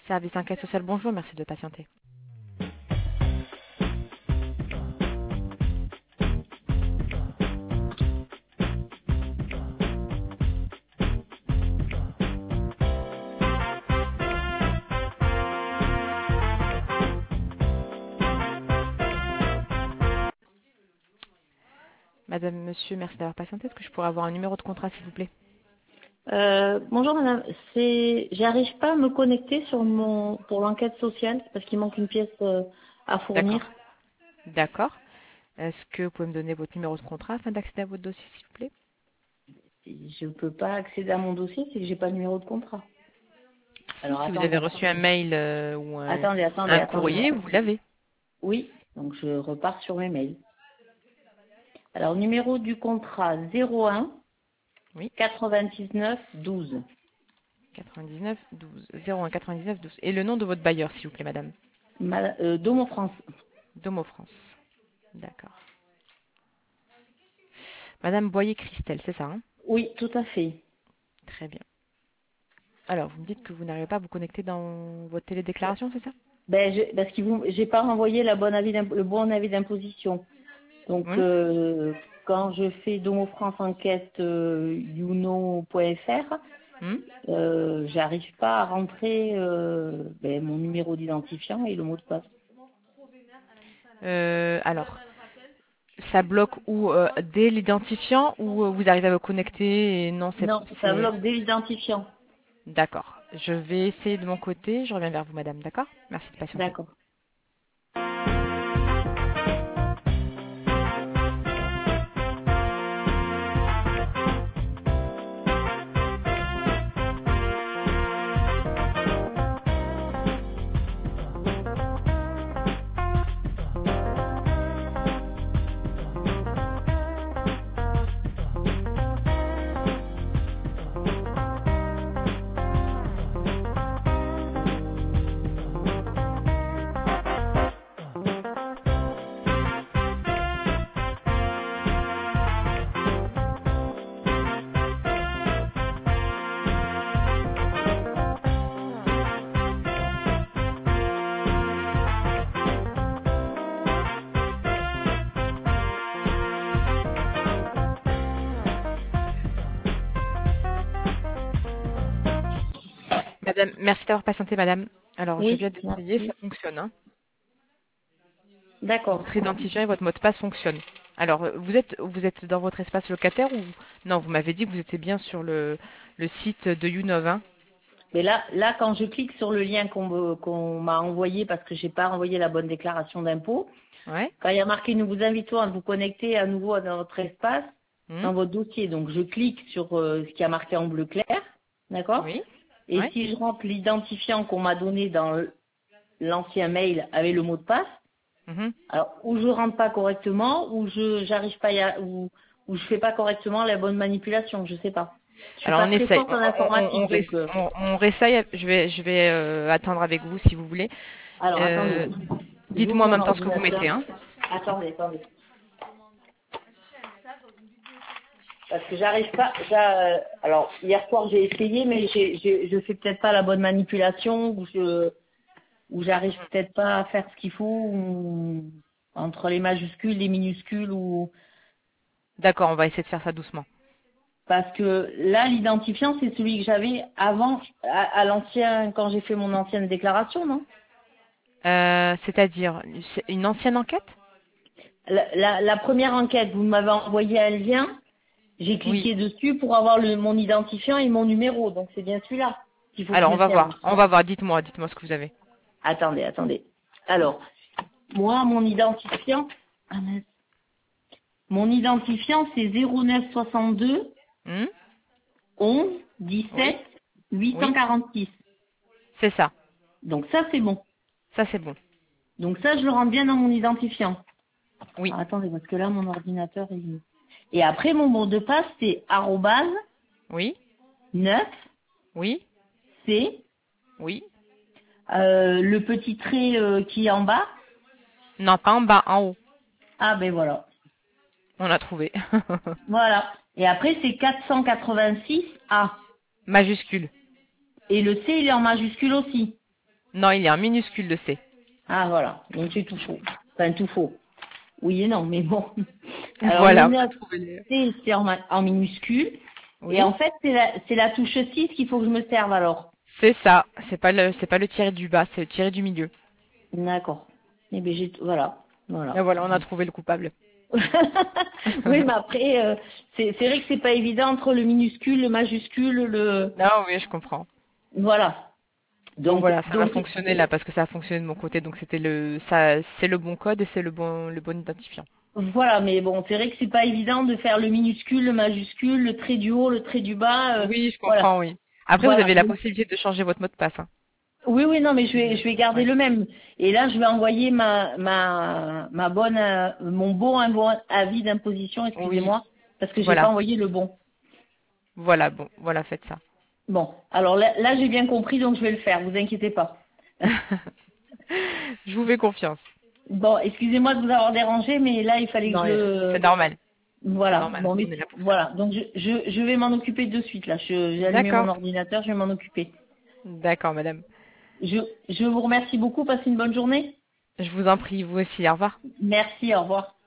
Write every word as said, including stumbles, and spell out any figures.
Service enquête sociale, bonjour, merci de patienter. Madame, monsieur, merci d'avoir patienté. Est-ce que je pourrais avoir un numéro de contrat, s'il vous plaît? Euh, bonjour madame, c'est, j'arrive pas à me connecter sur mon, pour l'enquête sociale parce qu'il manque une pièce euh, à D'accord. fournir. D'accord. Est-ce que vous pouvez me donner votre numéro de contrat afin d'accéder à votre dossier, s'il vous plaît? Je peux pas accéder à mon dossier, c'est que j'ai pas le numéro de contrat. Si, Alors si vous avez attendez, reçu un mail euh, ou un, attendez, attendez, un attendez. courrier, vous l'avez. Oui, donc je repars sur mes mails. Alors numéro du contrat zéro un Oui. quatre-vingt-dix-neuf douze. quatre-vingt-dix-neuf douze. zéro un quatre-vingt-dix-neuf douze. Et le nom de votre bailleur, s'il vous plaît, madame? Ma- euh, Domo France. Domo France. D'accord. Madame Boyer-Christelle, c'est ça, hein? Oui, tout à fait. Très bien. Alors, vous me dites que vous n'arrivez pas à vous connecter dans votre télédéclaration, c'est ça? Ben, je, parce que vous, j'ai pas renvoyé la bonne avis d'imp- le bon avis d'imposition. Donc, Oui. euh, quand je fais Domo France enquête euh, youno point F R, Hmm. euh, j'arrive pas à rentrer euh, ben, mon numéro d'identifiant et le mot de passe. Euh, alors, ça bloque où euh, dès l'identifiant ou euh, vous arrivez à vous connecter et non, c'est... Non, ça c'est- bloque dès l'identifiant. D'accord. Je vais essayer de mon côté. Je reviens vers vous, madame. D'accord? Merci de patienter. D'accord. Madame, merci d'avoir patienté, madame. Alors, je Oui, viens d'essayer, ça merci. fonctionne, hein. D'accord. Votre identifiant et votre mot de passe fonctionnent. Alors, euh, vous êtes, vous êtes dans votre espace locataire ou... Non, vous m'avez dit que vous étiez bien sur le, le site de Younov, hein. Mais là, là, quand je clique sur le lien qu'on me- qu'on m'a envoyé parce que j'ai pas envoyé la bonne déclaration d'impôt, Ouais. quand il y a marqué nous vous invitons à vous connecter à nouveau dans votre espace, Hmm. dans votre dossier, donc je clique sur euh, ce qui a marqué en bleu clair, d'accord? Oui. Et Ouais. si je rentre l'identifiant qu'on m'a donné dans l'ancien mail avec le mot de passe, Mhm. alors ou je rentre pas correctement, ou je j'arrive pas à, ou, ou je fais pas correctement la bonne manipulation, je sais pas. Je suis Alors, pas on très essaye. forte On, en on, on, on, informatique, donc réess- euh, on- on réessaye. Je vais, je vais euh, attendre avec vous si vous voulez. alors attendez, Euh, j'ouvre Dites-moi en mon même temps ce que vous ordinateur. mettez, hein. Attendez, attendez. Parce que j'arrive pas. j'a- euh, Alors hier soir j'ai essayé, mais j'ai, j'ai, je fais peut-être pas la bonne manipulation, ou je, ou j'arrive peut-être pas à faire ce qu'il faut, ou entre les majuscules, les minuscules, ou D'accord, on va essayer de faire ça doucement. parce que là l'identifiant c'est celui que j'avais avant à, à l'ancien quand j'ai fait mon ancienne déclaration, non? Euh, c'est-à-dire, c'est une ancienne enquête? La, la, la première enquête, vous m'avez envoyé un lien, j'ai Oui. cliqué dessus pour avoir le, mon identifiant et mon numéro, donc c'est bien celui-là qu'il faut que je Alors, on me va serve. voir. On va voir. Dites-moi, dites-moi ce que vous avez. Attendez, attendez. Alors, moi, mon identifiant, ah mince. Mon identifiant, c'est zéro neuf soixante-deux Hmm. onze Oui. dix-sept huit cent Oui. quarante-six. C'est ça. Donc ça, c'est bon. Ça, c'est bon. Donc ça, je le rentre bien dans mon identifiant. Oui. Alors, attendez, parce que là, mon ordinateur, il... Et après, mon mot de passe, c'est arrobase Oui. neuf Oui. c Oui. euh, le petit trait euh, qui est en bas. Non, pas en bas, en haut. Ah ben voilà. On a trouvé. Voilà. Et après, c'est quatre cent quatre-vingt-six A. Majuscule. Et le C, il est en majuscule aussi. Non, il y a un minuscule de C. Ah, voilà. Donc, c'est tout faux. Enfin, tout faux. Oui et non, mais bon. Alors, le Voilà, vous neuf, avez trouvé les... c'est c'est en, ma- en minuscule. Et Oui, en fait, c'est la, c'est la touche six qu'il faut que je me serve alors. c'est ça. C'est pas le, c'est pas le tiré du bas, c'est le tiré du milieu. D'accord. Eh bien, j'ai, voilà. Et Voilà. voilà, on a trouvé le coupable. Oui, mais après, euh, c'est c'est vrai que c'est pas évident entre le minuscule, le majuscule, le... Non, oui, je comprends. Voilà. Bon, Donc, voilà, ça va donc, fonctionner là parce que ça a fonctionné de mon côté, donc c'était le, ça, c'est le bon code et c'est le bon, le bon identifiant. voilà, mais bon, c'est vrai que c'est pas évident de faire le minuscule, le majuscule, le trait du haut, le trait du bas, euh, Oui, je voilà. comprends, oui. Après, vous Voilà. avez la Donc, possibilité de changer votre mot de passe, hein. oui, oui, non, mais je vais, Euh, je vais garder ouais. le même. Et là, je vais envoyer ma, ma, ma bonne, euh, mon bon invo- avis d'imposition, Oui, excusez-moi, parce que j'ai pas voilà, envoyé le bon. voilà, bon, voilà, faites ça. Bon, alors là, là j'ai bien compris, donc je vais le faire, vous inquiétez pas. Je vous fais confiance. Bon, excusez-moi de vous avoir dérangé, mais là, il fallait que Non, je euh, le... c'est normal, c'est Voilà, normal. bon, mais On est là pour ça. voilà, donc je, je, je vais m'en occuper de suite, là. Je- J'ai allumé mon D'accord, ordinateur, je vais m'en occuper. d'accord, madame. Je, je vous remercie beaucoup, passez une bonne journée. Je vous en prie, vous aussi. Au revoir. Merci, au revoir.